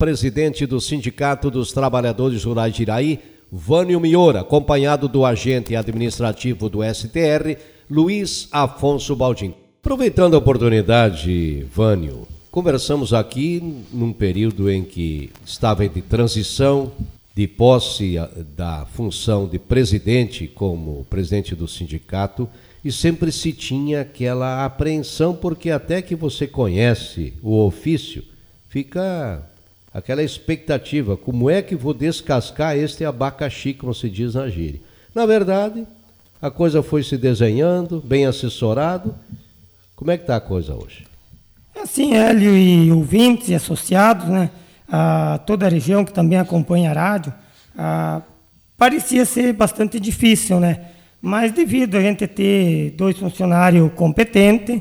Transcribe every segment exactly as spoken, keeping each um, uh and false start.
presidente do Sindicato dos Trabalhadores Rurais de Iraí, Vânio Miura, acompanhado do agente administrativo do S T R, Luiz Afonso Baldin. Aproveitando a oportunidade, Vânio, conversamos aqui num período em que estava de transição, de posse da função de presidente como presidente do sindicato, e sempre se tinha aquela apreensão, porque até que você conhece o ofício, fica aquela expectativa, como é que vou descascar este abacaxi, como se diz na gíria. Na verdade, a coisa foi se desenhando, bem assessorado. Como é que está a coisa hoje? Assim, Hélio e ouvintes e associados, né, a toda a região que também acompanha a rádio, a, parecia ser bastante difícil, né? Mas devido a gente ter dois funcionários competentes,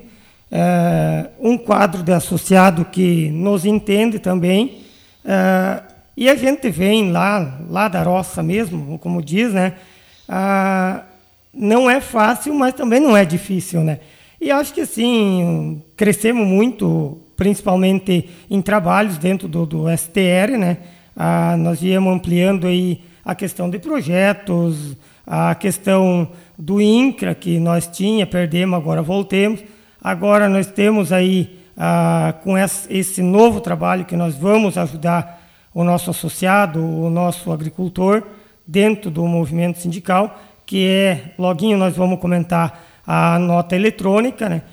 é, um quadro de associado que nos entende também, é, e a gente vem lá, lá da roça mesmo, como diz, né? A, não é fácil, mas também não é difícil, né? E acho que, assim, crescemos muito, principalmente em trabalhos dentro do, do S T R, né? Ah, nós viemos ampliando aí a questão de projetos, a questão do INCRA, que nós tinha, perdemos, agora voltemos. Agora nós temos aí, ah, com esse novo trabalho, que nós vamos ajudar o nosso associado, o nosso agricultor, dentro do movimento sindical, que é, loguinho nós vamos comentar, a nota eletrônica, né?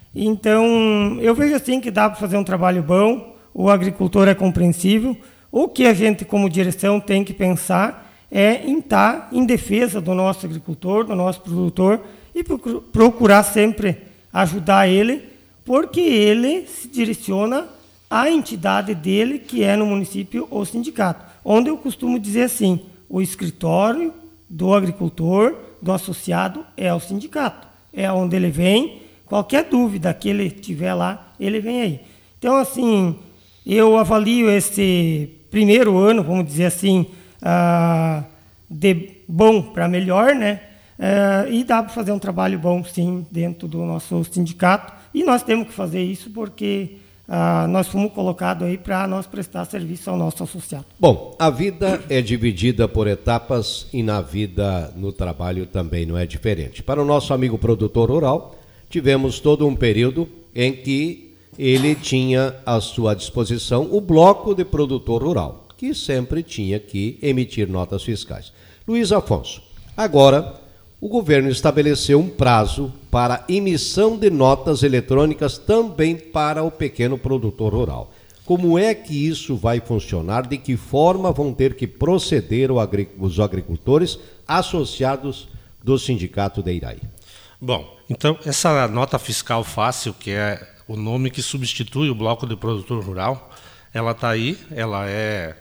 Então, eu vejo assim que dá para fazer um trabalho bom, o agricultor é compreensível. O que a gente, como direção, tem que pensar é em estar em defesa do nosso agricultor, do nosso produtor, e procurar sempre ajudar ele, porque ele se direciona à entidade dele, que é no município o sindicato, onde eu costumo dizer assim, o escritório do agricultor, do associado, é o sindicato. É onde ele vem, qualquer dúvida que ele tiver lá, ele vem aí. Então, assim, eu avalio esse primeiro ano, vamos dizer assim, uh, de bom para melhor, né? Uh, e dá para fazer um trabalho bom, sim, dentro do nosso sindicato. E nós temos que fazer isso porque uh, nós fomos colocados aí para nós prestar serviço ao nosso associado. Bom, a vida é dividida por etapas e na vida, no trabalho também não é diferente. Para o nosso amigo produtor rural, tivemos todo um período em que ele tinha à sua disposição o bloco de produtor rural, que sempre tinha que emitir notas fiscais. Luiz Afonso, agora o governo estabeleceu um prazo para emissão de notas eletrônicas também para o pequeno produtor rural. Como é que isso vai funcionar? De que forma vão ter que proceder os agricultores associados do Sindicato de Iraí? Bom, então essa nota fiscal fácil, que é o nome que substitui o bloco de produtor rural, ela está aí, ela é,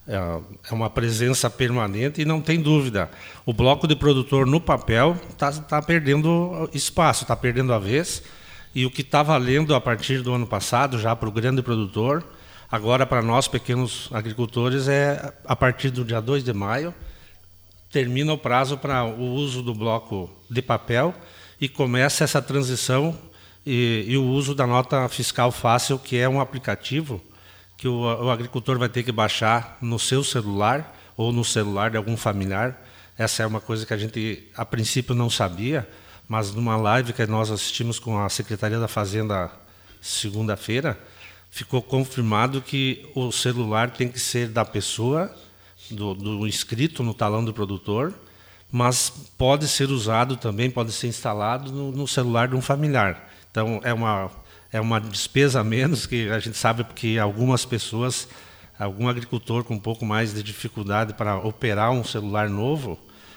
é uma presença permanente e não tem dúvida. O bloco de produtor no papel está tá perdendo espaço, está perdendo a vez. E o que está valendo a partir do ano passado, já para o grande produtor, agora para nós pequenos agricultores, é a partir do dia dois de maio, termina o prazo para o uso do bloco de papel e começa essa transição e, e o uso da nota fiscal fácil, que é um aplicativo que o, o agricultor vai ter que baixar no seu celular ou no celular de algum familiar. Essa é uma coisa que a gente, a princípio, não sabia, mas numa live que nós assistimos com a Secretaria da Fazenda segunda-feira, ficou confirmado que o celular tem que ser da pessoa, do, do inscrito no talão do produtor, mas pode ser usado também, pode ser instalado no, no celular de um familiar. Então, é uma, é uma despesa a menos, que a gente sabe que algumas pessoas, algum agricultor com um pouco mais de dificuldade para operar um celular novo,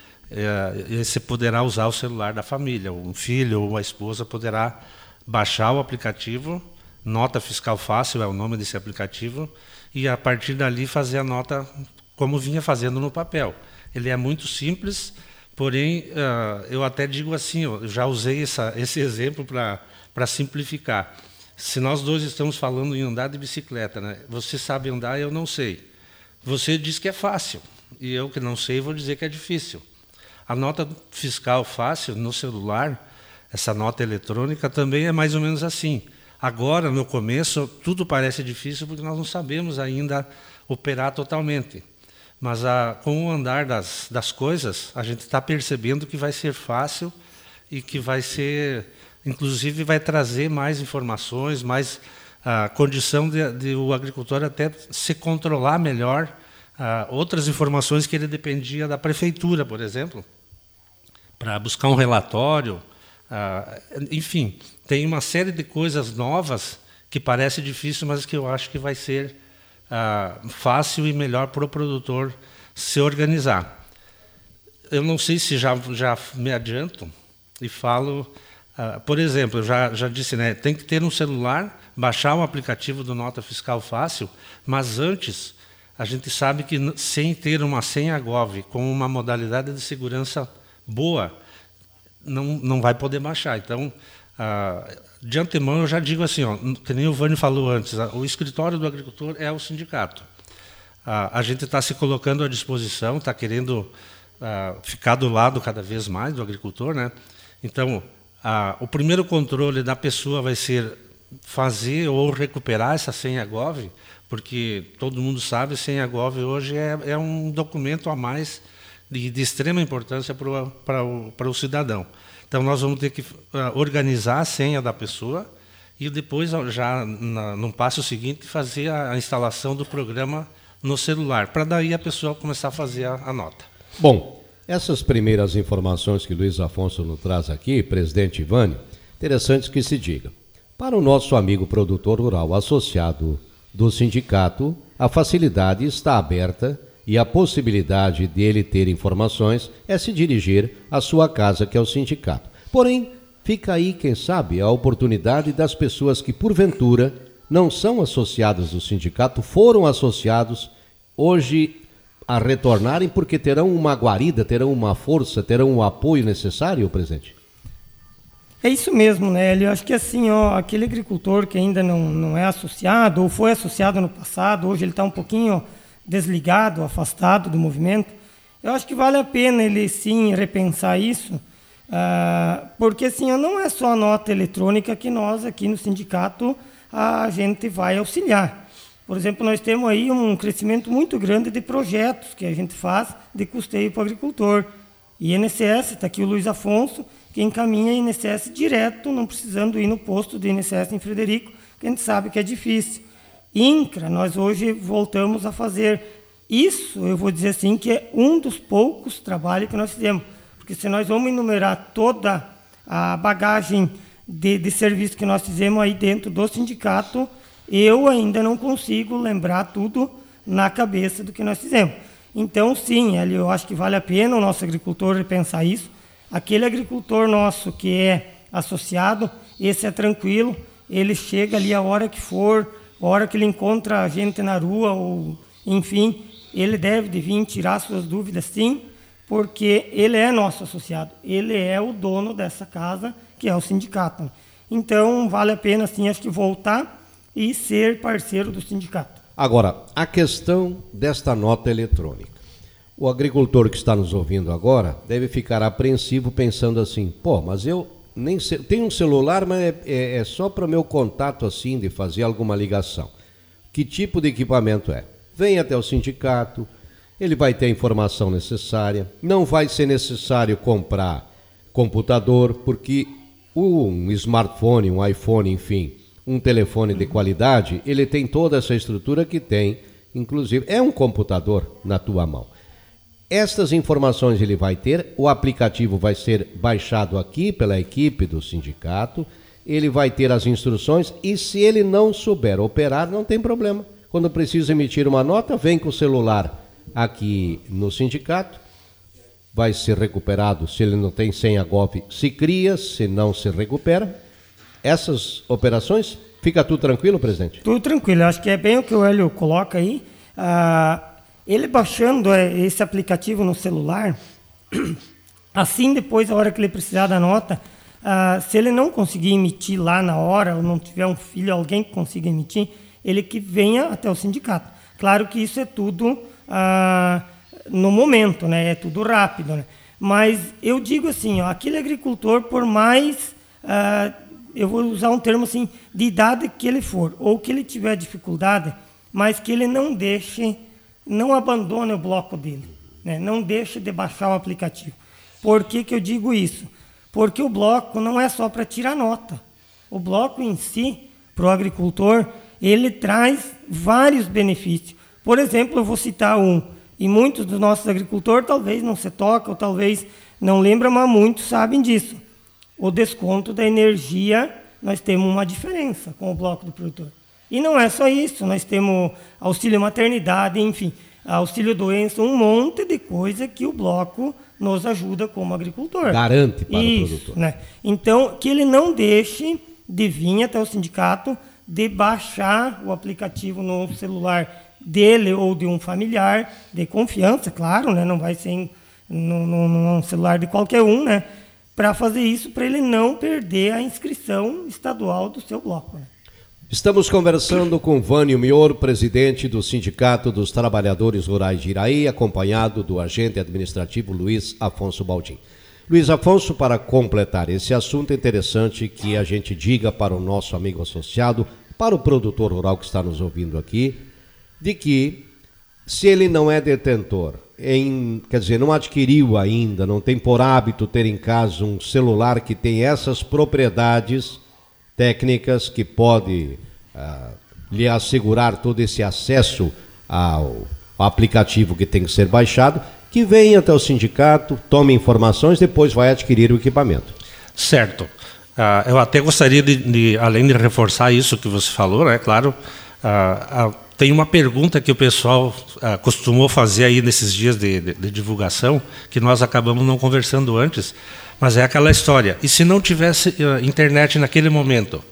É, você poderá usar o celular da família, um filho ou uma esposa poderá baixar o aplicativo, Nota Fiscal Fácil é o nome desse aplicativo, e a partir dali fazer a nota como vinha fazendo no papel. Ele é muito simples, porém, uh, eu até digo assim, eu já usei essa, esse exemplo para simplificar. Se nós dois estamos falando em andar de bicicleta, né? Você sabe andar, eu não sei. Você diz que é fácil, e eu que não sei vou dizer que é difícil. A nota fiscal fácil no celular, essa nota eletrônica, também é mais ou menos assim. Agora, no começo, tudo parece difícil porque nós não sabemos ainda operar totalmente. Mas a, com o andar das, das coisas, a gente está percebendo que vai ser fácil e que vai ser, inclusive, vai trazer mais informações, mais a condição de, de o agricultor até se controlar melhor a, outras informações que ele dependia da prefeitura, por exemplo, para buscar um relatório. A, enfim, tem uma série de coisas novas que parece difícil, mas que eu acho que vai ser a, fácil e melhor para o produtor se organizar. Eu não sei se já, já me adianto e falo, uh, por exemplo, eu já, já disse, né, tem que ter um celular, baixar um aplicativo do Nota Fiscal Fácil, mas antes, a gente sabe que sem ter uma senha Gov, com uma modalidade de segurança boa, não, não vai poder baixar. Então, uh, de antemão, eu já digo assim, ó, que nem o Vânio falou antes, o escritório do agricultor é o sindicato. Uh, a gente está se colocando à disposição, está querendo uh, ficar do lado cada vez mais do agricultor, né? Então, a, o primeiro controle da pessoa vai ser fazer ou recuperar essa senha Gov, porque todo mundo sabe que senha Gov hoje é, é um documento a mais de, de extrema importância para o, para o, para o cidadão. Então, nós vamos ter que uh, organizar a senha da pessoa e depois, já na, no passo seguinte, fazer a, a instalação do programa no celular, para daí a pessoa começar a fazer a, a nota. Bom, essas primeiras informações que Luiz Afonso nos traz aqui, presidente Ivânio, interessante que se diga. Para o nosso amigo produtor rural associado do sindicato, a facilidade está aberta e a possibilidade dele ter informações é se dirigir à sua casa, que é o sindicato. Porém, fica aí, quem sabe, a oportunidade das pessoas que, porventura, não são associados do sindicato, foram associados, hoje a retornarem porque terão uma guarida, terão uma força, terão o apoio necessário, presidente? É isso mesmo, né? Eu acho que assim, ó, aquele agricultor que ainda não, não é associado, ou foi associado no passado, hoje ele está um pouquinho desligado, afastado do movimento, eu acho que vale a pena ele sim repensar isso, uh, porque assim, ó, não é só a nota eletrônica que nós aqui no sindicato a gente vai auxiliar. Por exemplo, nós temos aí um crescimento muito grande de projetos que a gente faz de custeio para o agricultor. I N S S, está aqui o Luiz Afonso, que encaminha I N S S direto, não precisando ir no posto do I N S S em Frederico, que a gente sabe que é difícil. INCRA, nós hoje voltamos a fazer. Isso, eu vou dizer assim, que é um dos poucos trabalhos que nós fizemos. Porque se nós vamos enumerar toda a bagagem de, de serviço que nós fizemos aí dentro do sindicato, eu ainda não consigo lembrar tudo na cabeça do que nós fizemos. Então, sim, eu acho que vale a pena o nosso agricultor repensar isso. Aquele agricultor nosso que é associado, esse é tranquilo, ele chega ali a hora que for, a hora que ele encontra a gente na rua, ou enfim, ele deve de vir tirar suas dúvidas, sim, porque ele é nosso associado, ele é o dono dessa casa, que é o sindicato. Então, vale a pena, sim, acho que voltar e ser parceiro do sindicato. Agora, a questão desta nota eletrônica. O agricultor que está nos ouvindo agora deve ficar apreensivo pensando assim, pô, mas eu nem sei, tenho um celular, mas é, é, é só para meu contato assim, de fazer alguma ligação. Que tipo de equipamento é? Vem até o sindicato, ele vai ter a informação necessária, não vai ser necessário comprar computador, porque um smartphone, um iPhone, enfim, um telefone de qualidade, ele tem toda essa estrutura que tem, inclusive, é um computador na tua mão. Estas informações ele vai ter, o aplicativo vai ser baixado aqui pela equipe do sindicato, ele vai ter as instruções e se ele não souber operar, não tem problema. Quando precisa emitir uma nota, vem com o celular aqui no sindicato, vai ser recuperado, se ele não tem senha Gov, se cria, se não se recupera. Essas operações, fica tudo tranquilo, presidente? Tudo tranquilo, acho que é bem o que o Hélio coloca aí. Ah, ele baixando esse aplicativo no celular, assim depois, a hora que ele precisar da nota, ah, se ele não conseguir emitir lá na hora, ou não tiver um filho, alguém que consiga emitir, ele que venha até o sindicato. Claro que isso é tudo ah, no momento, né? É tudo rápido, né? Mas eu digo assim, ó, aquele agricultor, por mais... Ah, eu vou usar um termo assim, de idade que ele for, ou que ele tiver dificuldade, mas que ele não deixe, não abandone o bloco dele, né? Não deixe de baixar o aplicativo. Por que que eu digo isso? Porque o bloco não é só para tirar nota. O bloco em si, para o agricultor, ele traz vários benefícios. Por exemplo, eu vou citar um, e muitos dos nossos agricultores talvez não se tocam, ou talvez não lembram, mas muitos sabem disso. O desconto da energia, nós temos uma diferença com o bloco do produtor. E não é só isso, nós temos auxílio maternidade, enfim, auxílio doença, um monte de coisa que o bloco nos ajuda como agricultor. Garante para isso, o produtor. Né? Então, que ele não deixe de vir até o sindicato, de baixar o aplicativo no celular dele ou de um familiar de confiança, claro, né? Não vai ser em, no, no, no celular de qualquer um, né? Para fazer isso, para ele não perder a inscrição estadual do seu bloco. Né? Estamos conversando com Vânio Mior, presidente do Sindicato dos Trabalhadores Rurais de Iraí, acompanhado do agente administrativo Luiz Afonso Baldin. Luiz Afonso, para completar esse assunto, é interessante que a gente diga para o nosso amigo associado, para o produtor rural que está nos ouvindo aqui, de que se ele não é detentor, em, quer dizer, não adquiriu ainda, não tem por hábito ter em casa um celular que tem essas propriedades técnicas que pode ah, lhe assegurar todo esse acesso ao, ao aplicativo que tem que ser baixado, que venha até o sindicato, tome informações, depois vai adquirir o equipamento. Certo. Uh, eu até gostaria de, de, além de reforçar isso que você falou, né, claro, uh, uh, tem uma pergunta que o pessoal uh, costumou fazer aí nesses dias de, de, de divulgação, que nós acabamos não conversando antes, mas é aquela história, e se não tivesse uh, internet naquele momento?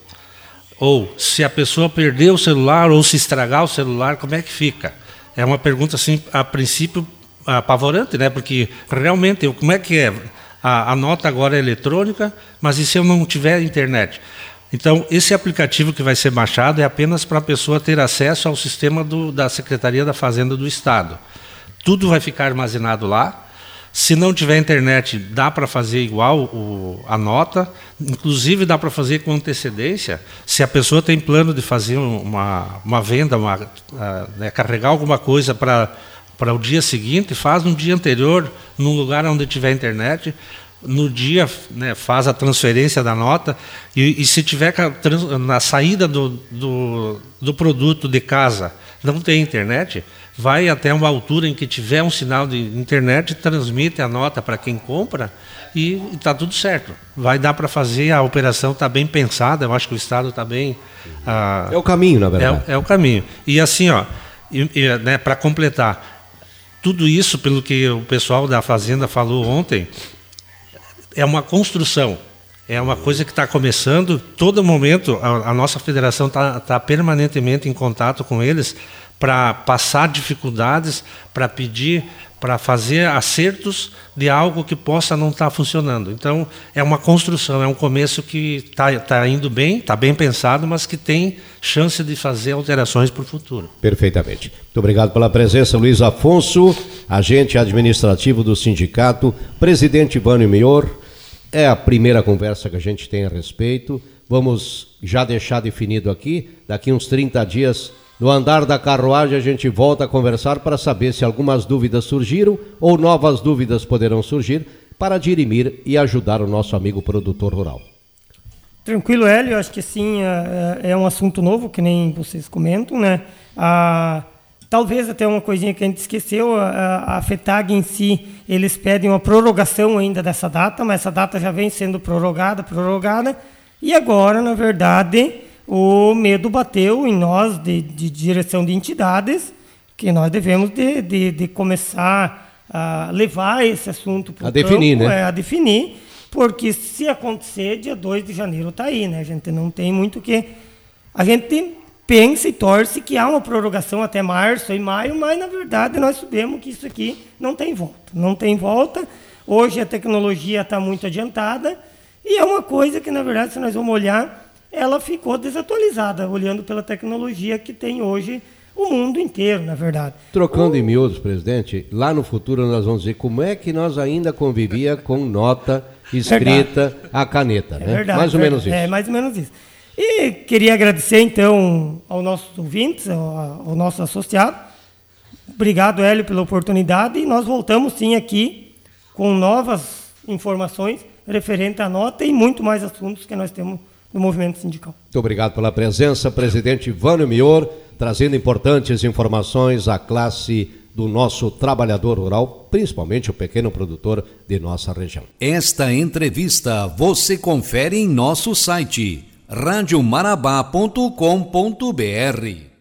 Ou se a pessoa perder o celular ou se estragar o celular, como é que fica? É uma pergunta, assim, a princípio, apavorante, né? Porque realmente, como é que é? A, a nota agora é eletrônica, mas e se eu não tiver internet? Então, esse aplicativo que vai ser baixado é apenas para a pessoa ter acesso ao sistema do, da Secretaria da Fazenda do Estado. Tudo vai ficar armazenado lá. Se não tiver internet, dá para fazer igual o, a nota, inclusive dá para fazer com antecedência. Se a pessoa tem plano de fazer uma, uma venda, uma, uh, né, carregar alguma coisa para para o dia seguinte, faz no dia anterior, num lugar onde tiver internet, no dia, né, faz a transferência da nota, e, e se tiver na saída do, do, do produto de casa, não tem internet, vai até uma altura em que tiver um sinal de internet, transmite a nota para quem compra e está tudo certo. Vai dar para fazer, a operação está bem pensada, eu acho que o Estado está bem... Ah, é o caminho, na verdade. É, é o caminho. E assim, ó, e, e, né, para completar, tudo isso, pelo que o pessoal da Fazenda falou ontem, é uma construção, é uma coisa que está começando. Todo momento, a, a nossa federação está tá permanentemente em contato com eles para passar dificuldades, para pedir, para fazer acertos de algo que possa não estar funcionando. Então, é uma construção, é um começo que está tá indo bem, está bem pensado, mas que tem chance de fazer alterações para o futuro. Perfeitamente. Muito obrigado pela presença, Luiz Afonso, agente administrativo do sindicato, presidente Vânio Mior. É a primeira conversa que a gente tem a respeito. Vamos já deixar definido aqui, daqui uns trinta dias, no andar da carruagem, a gente volta a conversar para saber se algumas dúvidas surgiram ou novas dúvidas poderão surgir para dirimir e ajudar o nosso amigo produtor rural. Tranquilo, Hélio. Acho que sim, é, é um assunto novo, que nem vocês comentam, né? Ah, talvez até uma coisinha que a gente esqueceu, a, a FETAG em si, eles pedem uma prorrogação ainda dessa data, mas essa data já vem sendo prorrogada, prorrogada, e agora, na verdade, o medo bateu em nós de, de direção de entidades, que nós devemos de, de, de começar a levar esse assunto para o campo, definir, né? é, a definir, porque se acontecer, dia dois de janeiro está aí, né? A gente não tem muito o que... A gente pensa e torce que há uma prorrogação até março e maio, mas, na verdade, nós sabemos que isso aqui não tem volta. Não tem volta. Hoje a tecnologia está muito adiantada e é uma coisa que, na verdade, se nós vamos olhar, ela ficou desatualizada, olhando pela tecnologia que tem hoje o mundo inteiro, na verdade. Trocando o... em miúdos, presidente, lá no futuro nós vamos dizer como é que nós ainda convivia com nota escrita verdade. A caneta, é né? Verdade, mais ou verdade. menos isso. É, mais ou menos isso. E queria agradecer, então, aos nossos ouvintes, ao, ao nosso associado. Obrigado, Hélio, pela oportunidade. E nós voltamos, sim, aqui com novas informações referente à nota e muito mais assuntos que nós temos no movimento sindical. Muito obrigado pela presença, presidente Vânio Mior, trazendo importantes informações à classe do nosso trabalhador rural, principalmente o pequeno produtor de nossa região. Esta entrevista você confere em nosso site rádio marabá ponto com ponto br.